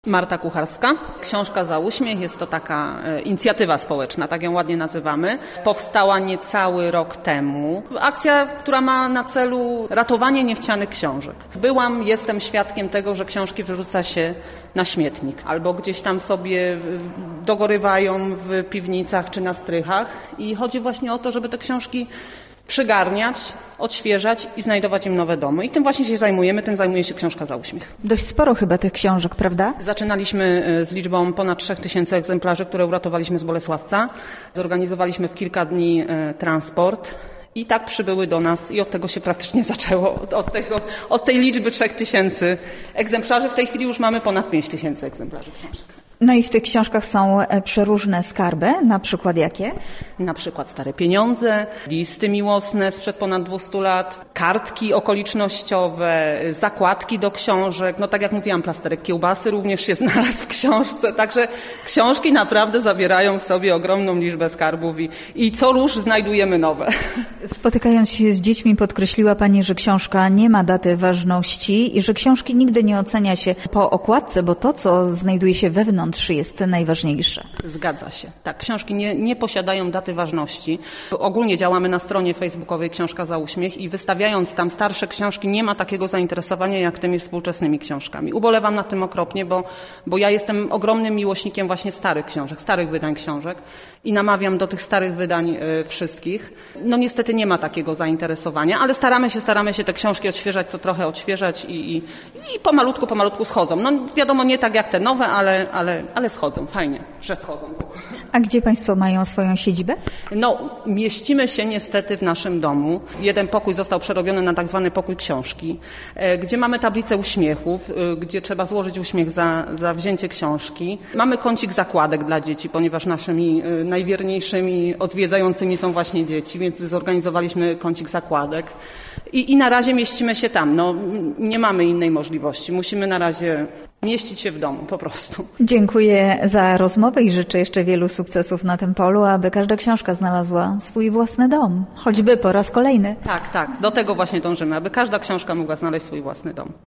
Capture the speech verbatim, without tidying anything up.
Marta Kucharska. Książka za uśmiech jest to taka e, inicjatywa społeczna, tak ją ładnie nazywamy. Powstała niecały rok temu. Akcja, która ma na celu ratowanie niechcianych książek. Byłam, jestem świadkiem tego, że książki wyrzuca się na śmietnik albo gdzieś tam sobie dogorywają w piwnicach czy na strychach i chodzi właśnie o to, żeby te książki przygarniać, odświeżać i znajdować im nowe domy. I tym właśnie się zajmujemy, tym zajmuje się Książka za uśmiech. Dość sporo chyba tych książek, prawda? Zaczynaliśmy z liczbą ponad trzech tysięcy egzemplarzy, które uratowaliśmy z Bolesławca. Zorganizowaliśmy w kilka dni transport i tak przybyły do nas i od tego się praktycznie zaczęło. Od, tego, od tej liczby trzech tysięcy egzemplarzy. W tej chwili już mamy ponad pięć tysięcy egzemplarzy książek. No i w tych książkach są przeróżne skarby, na przykład jakie? Na przykład stare pieniądze, listy miłosne sprzed ponad dwustu lat, kartki okolicznościowe, zakładki do książek. No tak jak mówiłam, plasterek kiełbasy również się znalazł w książce. Także książki naprawdę zawierają w sobie ogromną liczbę skarbów i, i co róż znajdujemy nowe. Spotykając się z dziećmi podkreśliła Pani, że książka nie ma daty ważności i że książki nigdy nie ocenia się po okładce, bo to, co znajduje się wewnątrz, jest najważniejsze. Zgadza się. Tak, książki nie, nie posiadają daty ważności. Ogólnie działamy na stronie facebookowej Książka za uśmiech i wystawiając tam starsze książki nie ma takiego zainteresowania jak tymi współczesnymi książkami. Ubolewam na tym okropnie, bo, bo ja jestem ogromnym miłośnikiem właśnie starych książek, starych wydań książek i namawiam do tych starych wydań y, wszystkich. No niestety nie ma takiego zainteresowania, ale staramy się, staramy się te książki odświeżać, co trochę odświeżać i, i, i pomalutku, pomalutku schodzą. No wiadomo, nie tak jak te nowe, ale, ale, ale schodzą. Fajnie, że schodzą w ogóle. A gdzie Państwo mają swoją siedzibę? No, mieścimy się niestety w naszym domu. Jeden pokój został przerobiony na tak zwany pokój książki, gdzie mamy tablicę uśmiechów, gdzie trzeba złożyć uśmiech za, za wzięcie książki. Mamy kącik zakładek dla dzieci, ponieważ naszymi najwierniejszymi odwiedzającymi są właśnie dzieci, więc zorganizowaliśmy kącik zakładek. I, I na razie mieścimy się tam. No, nie mamy innej możliwości. Musimy na razie mieścić się w domu, po prostu. Dziękuję za rozmowę i życzę jeszcze wielu sukcesów na tym polu, aby każda książka znalazła swój własny dom, choćby po raz kolejny. Tak, tak. Do tego właśnie dążymy, aby każda książka mogła znaleźć swój własny dom.